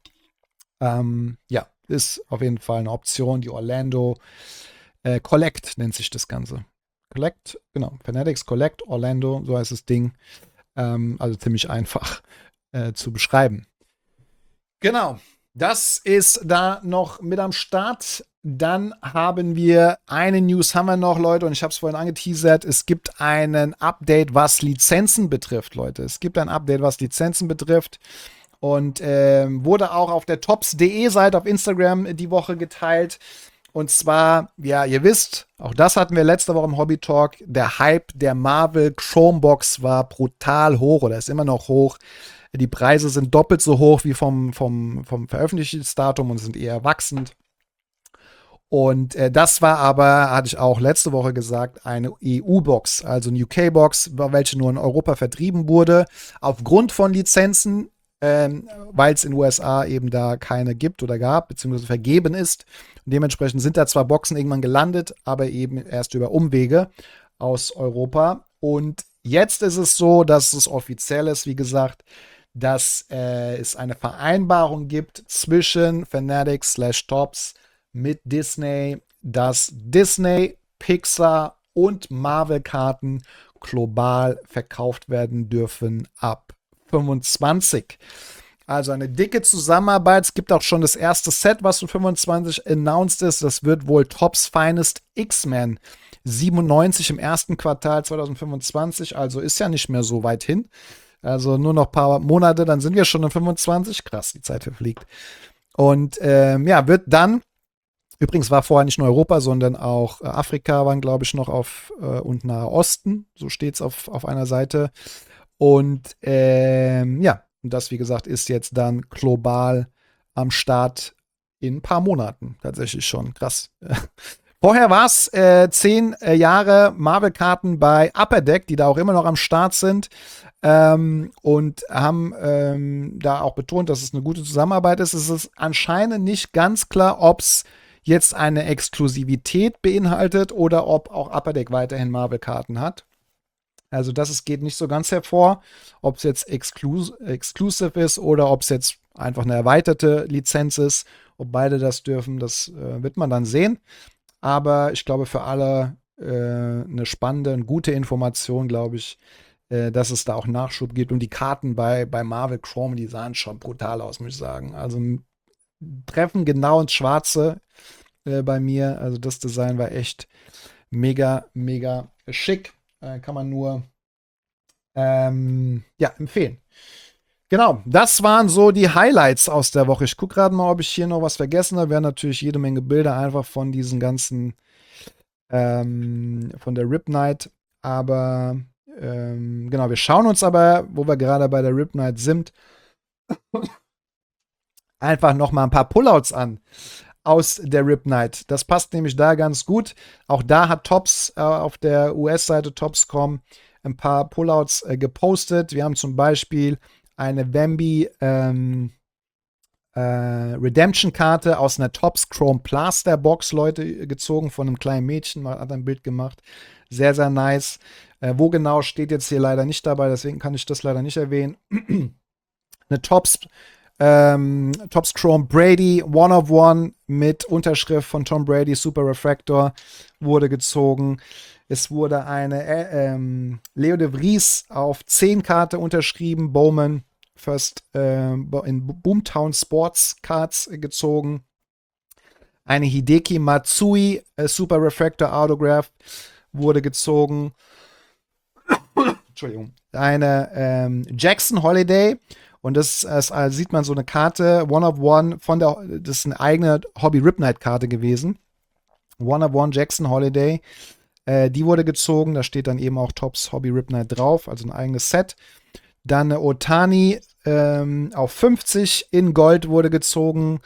B: Ja, ist auf jeden Fall eine Option. Die Orlando Collect nennt sich das Ganze. Collect, genau, Fanatics Collect, Orlando, so heißt das Ding. Also ziemlich einfach zu beschreiben. Genau, das ist da noch mit am Start. Dann haben wir eine News, haben wir noch, Leute, und ich habe es vorhin angeteasert. Es gibt einen Update, was Lizenzen betrifft, Leute. Es gibt ein Update, was Lizenzen betrifft. Und wurde auch auf der tops.de Seite auf Instagram die Woche geteilt. Und zwar, ja, ihr wisst, auch das hatten wir letzte Woche im Hobby Talk, der Hype der Marvel Chromebox war brutal hoch oder ist immer noch hoch. Die Preise sind doppelt so hoch wie vom Veröffentlichungsdatum und sind eher wachsend. Und das war aber, hatte ich auch letzte Woche gesagt, eine EU-Box, also eine UK-Box, welche nur in Europa vertrieben wurde, aufgrund von Lizenzen, weil es in den USA eben da keine gibt oder gab, beziehungsweise vergeben ist. Und dementsprechend sind da zwar Boxen irgendwann gelandet, aber eben erst über Umwege aus Europa. Und jetzt ist es so, dass es offiziell ist, wie gesagt, dass es eine Vereinbarung gibt zwischen Fanatics/Tops mit Disney, dass Disney, Pixar und Marvel-Karten global verkauft werden dürfen ab 25. Also eine dicke Zusammenarbeit. Es gibt auch schon das erste Set, was für 25 announced ist. Das wird wohl Tops Finest X-Men 97 im ersten Quartal 2025. Also ist ja nicht mehr so weit hin. Also nur noch ein paar Monate, dann sind wir schon in 25. Krass, die Zeit verfliegt. Und ja, wird dann, übrigens war vorher nicht nur Europa, sondern auch Afrika waren, glaube ich, noch und Nahe Osten. So steht es auf einer Seite. Und ja, das, wie gesagt, ist jetzt dann global am Start in ein paar Monaten. Tatsächlich schon. Krass. Vorher war es 10 Jahre Marvel-Karten bei Upper Deck, die da auch immer noch am Start sind. Und haben da auch betont, dass es eine gute Zusammenarbeit ist. Es ist anscheinend nicht ganz klar, ob es jetzt eine Exklusivität beinhaltet oder ob auch Upper Deck weiterhin Marvel-Karten hat. Also das geht nicht so ganz hervor, ob es jetzt exclusive ist oder ob es jetzt einfach eine erweiterte Lizenz ist. Ob beide das dürfen, das wird man dann sehen. Aber ich glaube für alle eine spannende und gute Information, glaube ich, dass es da auch Nachschub gibt. Und die Karten bei Marvel Chrome, die sahen schon brutal aus, muss ich sagen. Also treffen genau ins Schwarze bei mir. Also das Design war echt mega, mega schick. Kann man nur ja, empfehlen. Genau, das waren so die Highlights aus der Woche. Ich gucke gerade mal, ob ich hier noch was vergessen habe. Wir haben natürlich jede Menge Bilder einfach von diesen ganzen, von der Rip Night. Aber genau, wir schauen uns aber, wo wir gerade bei der Rip Night sind, einfach nochmal ein paar Pullouts an aus der Rip Night. Das passt nämlich da ganz gut. Auch da hat Topps auf der US-Seite Topps.com ein paar Pullouts gepostet. Wir haben zum Beispiel eine Wemby Redemption-Karte aus einer Topps Chrome Plaster Box, Leute, gezogen von einem kleinen Mädchen. Man hat ein Bild gemacht. Sehr, sehr nice. Wo genau steht jetzt hier leider nicht dabei, deswegen kann ich das leider nicht erwähnen. Eine Topps Chrome Brady One of One mit Unterschrift von Tom Brady, Super Refractor, wurde gezogen. Es wurde eine Leo de Vries auf 10 Karte unterschrieben, Bowman First in Boomtown Sports Cards gezogen. Eine Hideki Matsui Super Refractor Autograph wurde gezogen. Entschuldigung. Eine Jackson Holiday. Und das sieht man so eine Karte, One of One, das ist eine eigene Hobby Rip Night Karte gewesen. One of One Jackson Holiday. Die wurde gezogen. Da steht dann eben auch Topps Hobby Rip Night drauf, also ein eigenes Set. Dann eine Otani auf 50 in Gold wurde gezogen.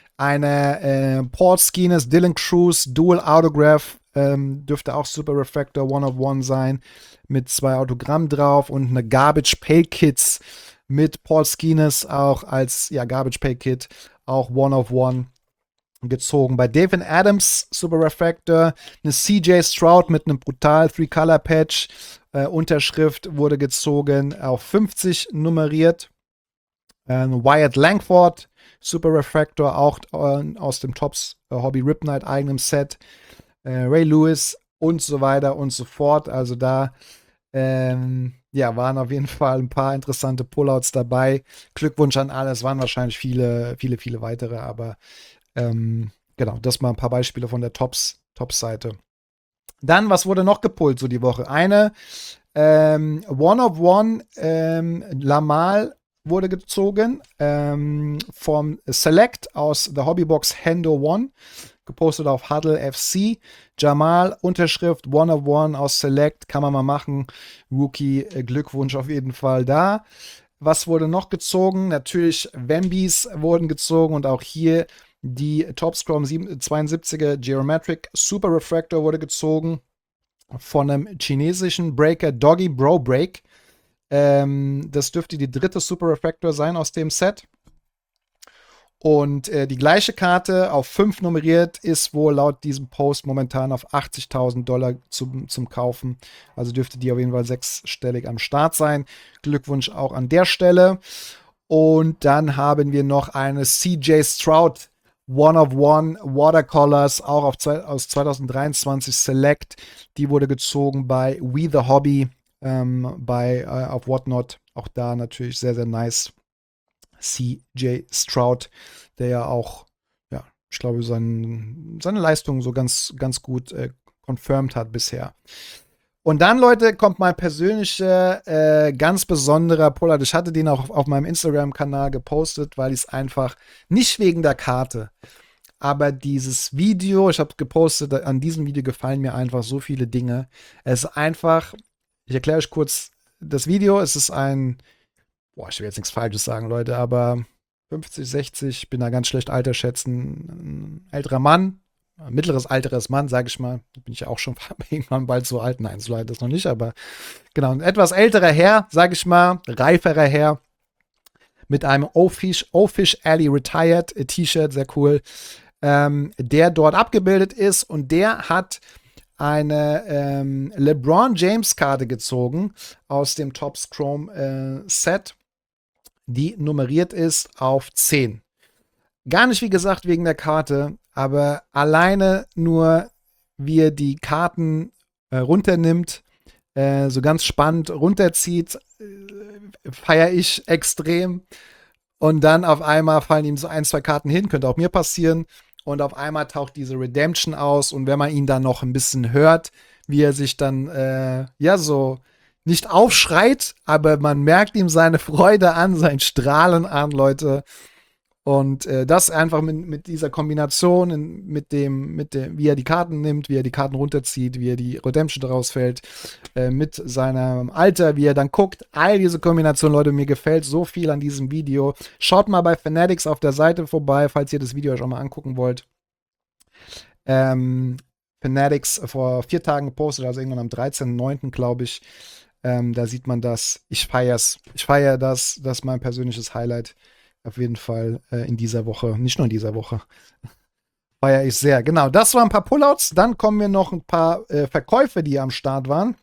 B: Eine Paul Skenes Dylan Cruz Dual Autograph, dürfte auch Super Refractor One of One sein, mit 2 Autogramm drauf und eine Garbage Pail Kits mit Paul Skenes auch als Garbage Pail Kit, auch One of One gezogen. Bei Devin Adams Super Refractor eine CJ Stroud mit einem brutal 3-Color-Patch. Unterschrift wurde gezogen, auf 50 nummeriert. Wyatt Langford Super Refractor, auch aus dem Topps Hobby Rip Night eigenem Set. Ray Lewis und so weiter und so fort. Also da waren auf jeden Fall ein paar interessante Pullouts dabei. Glückwunsch an alle. Es waren wahrscheinlich viele, viele, viele weitere, aber genau, das mal ein paar Beispiele von der Topps-Seite. Dann, was wurde noch gepullt so die Woche? Eine One of One Lamal wurde gezogen vom Select aus der Hobbybox Hendo One, gepostet auf Huddle FC. Jamal, Unterschrift One of One aus Select, kann man mal machen. Rookie, Glückwunsch auf jeden Fall da. Was wurde noch gezogen? Natürlich Wembys wurden gezogen und auch hier die Topps Chrome 72er Geometric Super Refractor wurde gezogen von einem chinesischen Breaker, Doggy Bro Break. Das dürfte die 3. Super Refractor sein aus dem Set. Und die gleiche Karte auf 5 nummeriert ist wohl laut diesem Post momentan auf $80.000 zum Kaufen. Also dürfte die auf jeden Fall 6-stellig am Start sein. Glückwunsch auch an der Stelle. Und dann haben wir noch eine CJ Stroud One of One Watercolors, auch aus 2023 Select. Die wurde gezogen bei We The Hobby auf Whatnot. Auch da natürlich sehr, sehr nice. CJ Stroud, der ja auch, ich glaube, seine Leistung so ganz, ganz gut confirmed hat bisher. Und dann, Leute, kommt mein persönlicher, ganz besonderer Puller. Ich hatte den auch auf meinem Instagram-Kanal gepostet, weil ich es einfach, nicht wegen der Karte, aber dieses Video, ich habe gepostet, an diesem Video gefallen mir einfach so viele Dinge. Es ist einfach, ich erkläre euch kurz das Video. Es ist ein, ich will jetzt nichts Falsches sagen, Leute, aber 50, 60, ich bin da ganz schlecht Alter schätzen, ein älterer Mann, mittleres alteres Mann, sage ich mal, bin ich auch schon irgendwann bald so alt, nein, so alt ist noch nicht, aber genau, ein etwas älterer Herr, sage ich mal, reiferer Herr, mit einem O-Fish Alley Retired T-Shirt, sehr cool, der dort abgebildet ist und der hat eine LeBron James Karte gezogen aus dem Topps Chrome Set, die nummeriert ist auf 10. Gar nicht, wie gesagt, wegen der Karte, aber alleine nur, wie er die Karten runternimmt, so ganz spannend runterzieht, feiere ich extrem. Und dann auf einmal fallen ihm so 1, 2 Karten hin, könnte auch mir passieren. Und auf einmal taucht diese Redemption aus. Und wenn man ihn dann noch ein bisschen hört, wie er sich dann, so nicht aufschreit, aber man merkt ihm seine Freude an, sein Strahlen an, Leute. Und das einfach mit dieser Kombination, wie er die Karten nimmt, wie er die Karten runterzieht, wie er die Redemption daraus fällt, mit seinem Alter, wie er dann guckt, all diese Kombination, Leute, mir gefällt so viel an diesem Video. Schaut mal bei Fanatics auf der Seite vorbei, falls ihr das Video euch auch mal angucken wollt. Fanatics vor 4 Tagen gepostet, also irgendwann am 13.09., glaube ich. Da sieht man das. Ich feier's. Ich feiere das. Das ist mein persönliches Highlight. Auf jeden Fall in dieser Woche. Nicht nur in dieser Woche. Feiere ich sehr. Genau, das waren ein paar Pullouts. Dann kommen wir noch ein paar Verkäufe, die am Start waren.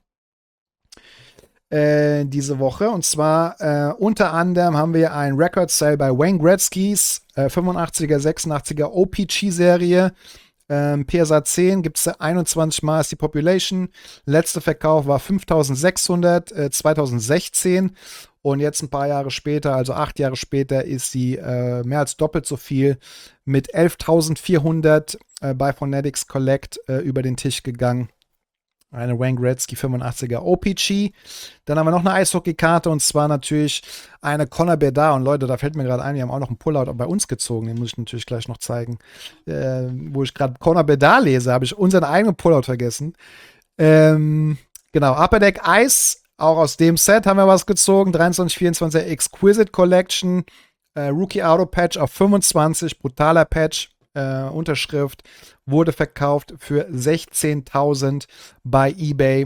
B: Diese Woche. Und zwar unter anderem haben wir ein Record Sale bei Wayne Gretzky's 85er, 86er OPG-Serie. PSA 10 gibt es 21 Mal, ist die Population. Letzter Verkauf war 5600 2016 und jetzt ein paar Jahre später, also 8 Jahre später, ist sie mehr als doppelt so viel mit 11.400 bei Fanatics Collect über den Tisch gegangen. Eine Wayne Gretzky 85er OPG. Dann haben wir noch eine Eishockey-Karte und zwar natürlich eine Connor Bedard. Und Leute, da fällt mir gerade ein, wir haben auch noch einen Pullout bei uns gezogen. Den muss ich natürlich gleich noch zeigen. Wo ich gerade Connor Bedard lese, habe ich unseren eigenen Pullout vergessen. Genau, Upper Deck Ice. Auch aus dem Set haben wir was gezogen. 23-24 Exquisite Collection. Rookie Auto Patch auf 25. Brutaler Patch. Unterschrift wurde verkauft für 16.000 bei eBay.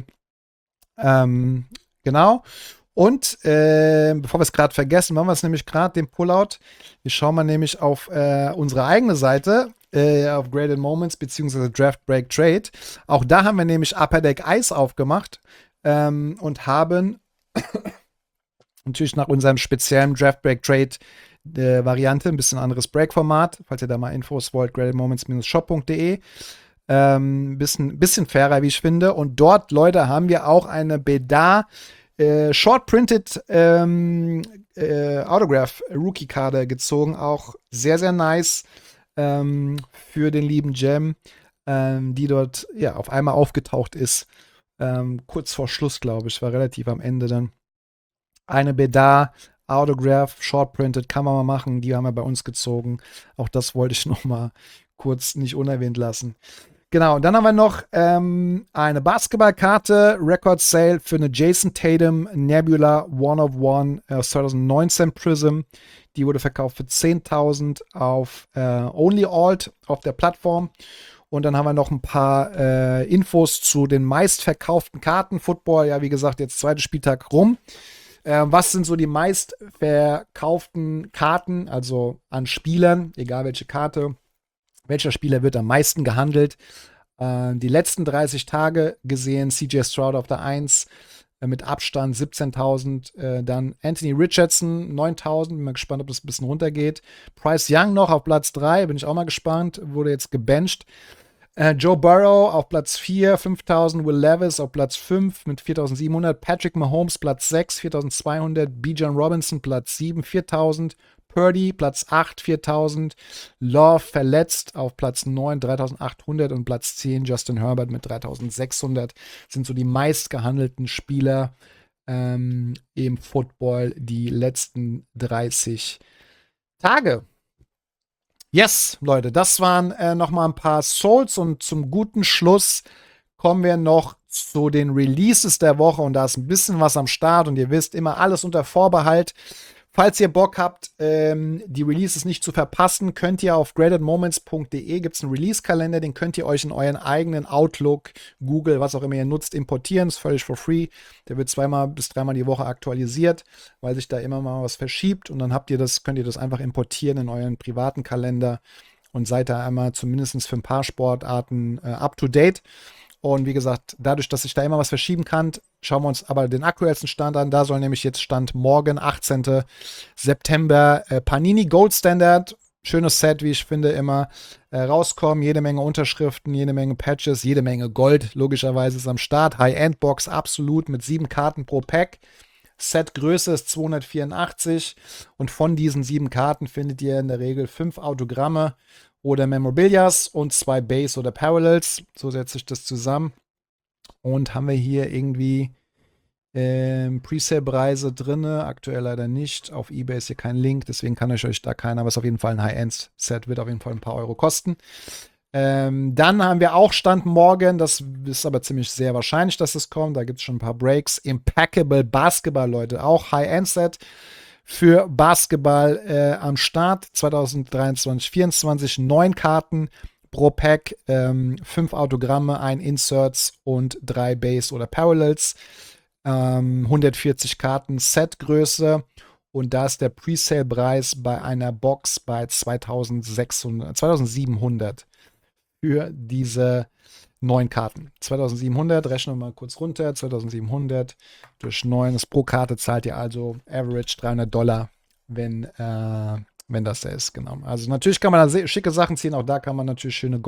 B: Genau. Und bevor wir es gerade vergessen, machen wir es nämlich gerade den Pullout. Wir schauen mal nämlich auf unsere eigene Seite, auf Graded Moments bzw. Draft Break Trade. Auch da haben wir nämlich Upper Deck Ice aufgemacht und haben natürlich nach unserem speziellen Draft Break Trade Variante, ein bisschen anderes Break-Format, falls ihr da mal Infos wollt, gradedmoments-shop.de. Bisschen fairer, wie ich finde. Und dort, Leute, haben wir auch eine Bedard Short-Printed Autograph-Rookie-Karte gezogen. Auch sehr, sehr nice für den lieben Gem, die dort ja auf einmal aufgetaucht ist. Kurz vor Schluss, glaube ich, war relativ am Ende dann. Eine Bedard Autograph, Short-Printed, kann man mal machen. Die haben wir bei uns gezogen. Auch das wollte ich noch mal kurz nicht unerwähnt lassen. Genau, und dann haben wir noch eine Basketballkarte, Record Sale für eine Jason Tatum Nebula One of One aus 2019 Prism. Die wurde verkauft für 10.000 auf Only Alt auf der Plattform. Und dann haben wir noch ein paar Infos zu den meistverkauften Karten. Football, ja, wie gesagt, jetzt zweiter Spieltag rum. Was sind so die meistverkauften Karten, also an Spielern, egal welche Karte, welcher Spieler wird am meisten gehandelt? Die letzten 30 Tage gesehen, CJ Stroud auf der 1 mit Abstand 17.000. Dann Anthony Richardson 9.000. Bin mal gespannt, ob das ein bisschen runtergeht. Bryce Young noch auf Platz 3, bin ich auch mal gespannt. Wurde jetzt gebencht. Joe Burrow auf Platz 4, 5.000. Will Levis auf Platz 5 mit 4.700. Patrick Mahomes Platz 6, 4.200. Bijan Robinson Platz 7, 4.000. Purdy Platz 8, 4.000. Love verletzt auf Platz 9, 3.800. Und Platz 10 Justin Herbert mit 3.600. Sind so die meistgehandelten Spieler im Football die letzten 30 Tage. Yes, Leute, das waren noch mal ein paar Souls und zum guten Schluss kommen wir noch zu den Releases der Woche und da ist ein bisschen was am Start und ihr wisst, immer alles unter Vorbehalt. Falls ihr Bock habt, die Releases nicht zu verpassen, könnt ihr auf gradedmoments.de, gibt es einen Release-Kalender, den könnt ihr euch in euren eigenen Outlook, Google, was auch immer ihr nutzt, importieren, ist völlig for free. Der wird 2 bis 3 Mal die Woche aktualisiert, weil sich da immer mal was verschiebt und dann könnt ihr das einfach importieren in euren privaten Kalender und seid da einmal zumindest für ein paar Sportarten up to date. Und wie gesagt, dadurch, dass sich da immer was verschieben kann, schauen wir uns aber den aktuellsten Stand an. Da soll nämlich jetzt Stand morgen, 18. September, Panini Gold Standard, schönes Set, wie ich finde, immer rauskommen. Jede Menge Unterschriften, jede Menge Patches, jede Menge Gold, logischerweise ist am Start. High-End-Box absolut mit 7 Karten pro Pack. Setgröße ist 284 und von diesen 7 Karten findet ihr in der Regel 5 Autogramme oder Memorabilias und 2 Base oder Parallels. So setze ich das zusammen. Und haben wir hier irgendwie Presale-Preise drin, aktuell leider nicht. Auf eBay ist hier kein Link, deswegen kann ich euch da keiner, aber es ist auf jeden Fall ein High-End-Set, wird auf jeden Fall ein paar Euro kosten. Dann haben wir auch Stand morgen, das ist aber ziemlich sehr wahrscheinlich, dass es kommt. Da gibt es schon ein paar Breaks. Impeccable Basketball, Leute, auch High-End-Set für Basketball am Start 2023-24, 9 Karten pro Pack, 5 Autogramme, 1 Inserts und 3 Base oder Parallels. 140 Karten Setgröße und da ist der Presale-Preis bei einer Box bei 2700 für diese 9 Karten. 2700, rechnen wir mal kurz runter, 2700 durch 9 ist pro Karte, zahlt ihr also average $300, wenn das da ist, genau. Also natürlich kann man da schicke Sachen ziehen, auch da kann man natürlich schöne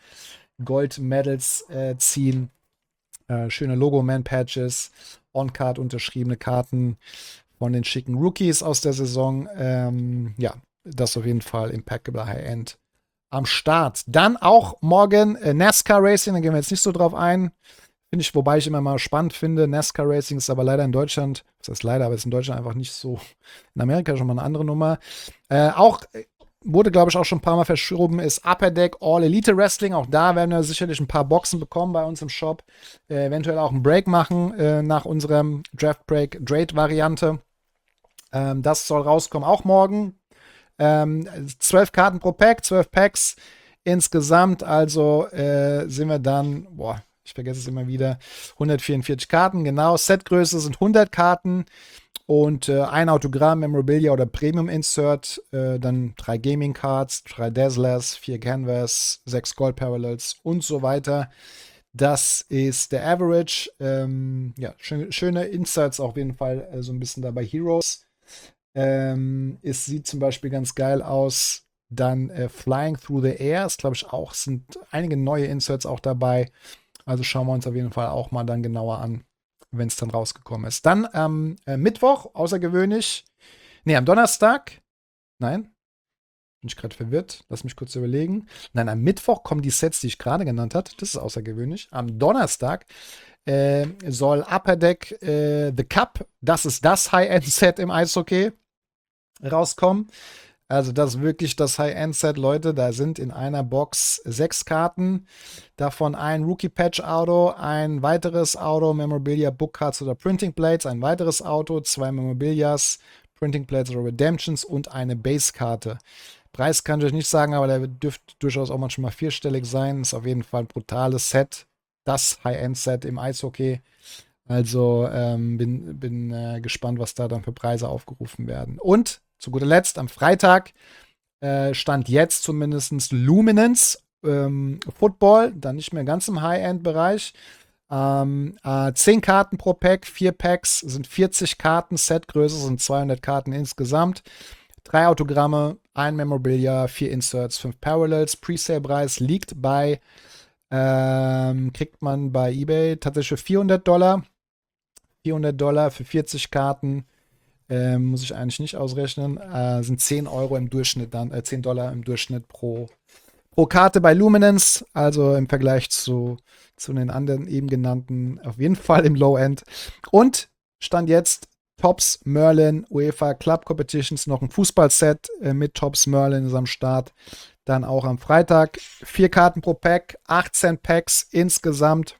B: Gold-Medals ziehen, schöne Logo-Man-Patches, On-Card unterschriebene Karten von den schicken Rookies aus der Saison. Ja, das auf jeden Fall Impeccable High-End am Start. Dann auch morgen NASCAR Racing, da gehen wir jetzt nicht so drauf ein. Finde ich, wobei ich immer mal spannend finde. NASCAR Racing ist aber leider in Deutschland, das heißt leider, aber ist in Deutschland einfach nicht so. In Amerika schon mal eine andere Nummer. Auch wurde, glaube ich, auch schon ein paar Mal verschoben, ist Upper Deck All Elite Wrestling. Auch da werden wir sicherlich ein paar Boxen bekommen bei uns im Shop. Eventuell auch einen Break machen nach unserem Draft Break Trade-Variante. Das soll rauskommen, auch morgen. 12 Karten pro Pack, 12 Packs insgesamt. Also sind wir dann, ich vergesse es immer wieder, 144 Karten, genau. Setgröße sind 100 Karten. Und ein Autogramm, Memorabilia oder Premium Insert, dann 3 Gaming Cards, 3 Dazzlers, 4 Canvas, 6 Gold Parallels und so weiter. Das ist der Average. Ja, schöne Inserts auf jeden Fall, so ein bisschen dabei. Heroes. Es sieht zum Beispiel ganz geil aus. Dann Flying Through the Air ist, glaube ich, auch, sind einige neue Inserts auch dabei. Also schauen wir uns auf jeden Fall auch mal dann genauer an, wenn es dann rausgekommen ist. Dann am Mittwoch, außergewöhnlich, am Donnerstag, nein, bin ich gerade verwirrt, lass mich kurz überlegen. Nein, am Mittwoch kommen die Sets, die ich gerade genannt habe, das ist außergewöhnlich. Am Donnerstag soll Upper Deck The Cup, das ist das High-End-Set im Eishockey, rauskommen. Also das ist wirklich das High-End-Set, Leute. Da sind in einer Box 6 Karten. Davon ein Rookie-Patch-Auto, ein weiteres Auto, Memorabilia, Bookcards oder Printing Plates, ein weiteres Auto, 2 Memorabilias, Printing Plates oder Redemptions und eine Base-Karte. Preis kann ich euch nicht sagen, aber der dürfte durchaus auch manchmal vierstellig sein. Ist auf jeden Fall ein brutales Set. Das High-End-Set im Eishockey. Also bin gespannt, was da dann für Preise aufgerufen werden. Und zu guter Letzt am Freitag stand jetzt zumindest Luminance Football, dann nicht mehr ganz im High-End-Bereich. 10 Karten pro Pack, 4 Packs sind 40 Karten, Setgröße sind 200 Karten insgesamt. 3 Autogramme, 1 Memorabilia, 4 Inserts, 5 Parallels. Presale-Preis liegt bei, kriegt man bei eBay tatsächlich für $400. $400 für 40 Karten. Muss ich eigentlich nicht ausrechnen. Sind 10 Euro im Durchschnitt dann, $10 im Durchschnitt pro Karte bei Luminance. Also im Vergleich zu den anderen eben genannten auf jeden Fall im Low-End. Und stand jetzt Topps Merlin UEFA Club Competitions, noch ein Fußballset mit Topps Merlin ist am Start. Dann auch am Freitag 4 Karten pro Pack, 18 Packs insgesamt.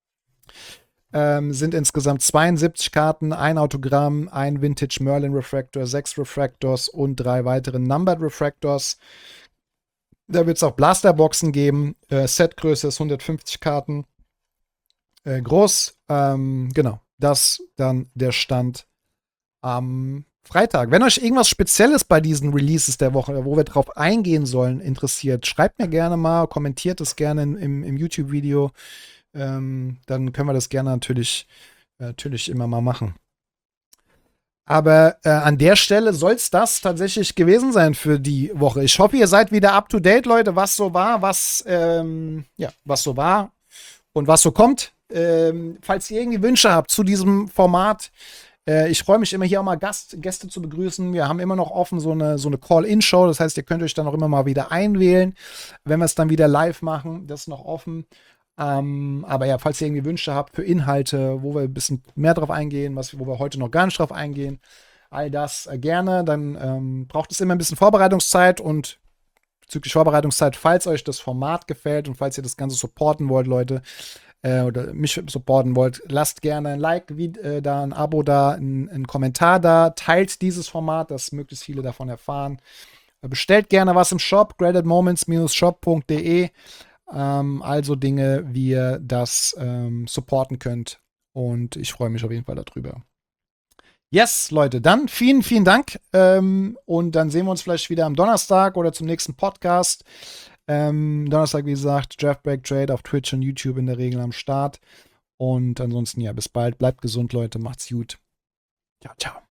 B: Sind insgesamt 72 Karten, ein Autogramm, ein Vintage Merlin Refractor, 6 Refractors und 3 weitere Numbered Refractors. Da wird es auch Blasterboxen geben. Setgröße ist 150 Karten groß. Genau, das dann der Stand am Freitag. Wenn euch irgendwas Spezielles bei diesen Releases der Woche, wo wir drauf eingehen sollen, interessiert, schreibt mir gerne mal, kommentiert es gerne im YouTube-Video. Dann können wir das gerne natürlich immer mal machen. Aber an der Stelle soll es das tatsächlich gewesen sein für die Woche. Ich hoffe, ihr seid wieder up to date, Leute, was so war, was so war und was so kommt. Falls ihr irgendwie Wünsche habt zu diesem Format, ich freue mich immer hier auch mal Gäste zu begrüßen. Wir haben immer noch offen so eine Call-In-Show. Das heißt, ihr könnt euch dann auch immer mal wieder einwählen, wenn wir es dann wieder live machen. Das ist noch offen. Aber ja, falls ihr irgendwie Wünsche habt für Inhalte, wo wir ein bisschen mehr drauf eingehen, wo wir heute noch gar nicht drauf eingehen, all das gerne, dann braucht es immer ein bisschen Vorbereitungszeit und bezüglich Vorbereitungszeit, falls euch das Format gefällt und falls ihr das Ganze supporten wollt, Leute, oder mich supporten wollt, lasst gerne ein Like da, ein Abo da, einen Kommentar da, teilt dieses Format, dass möglichst viele davon erfahren. Bestellt gerne was im Shop, gradedmoments-shop.de. Also Dinge, wie ihr das supporten könnt. Und ich freue mich auf jeden Fall darüber. Yes, Leute, dann vielen, vielen Dank. Und dann sehen wir uns vielleicht wieder am Donnerstag oder zum nächsten Podcast. Donnerstag, wie gesagt, Draft Break Trade auf Twitch und YouTube in der Regel am Start. Und ansonsten, ja, bis bald. Bleibt gesund, Leute. Macht's gut. Ciao, ciao.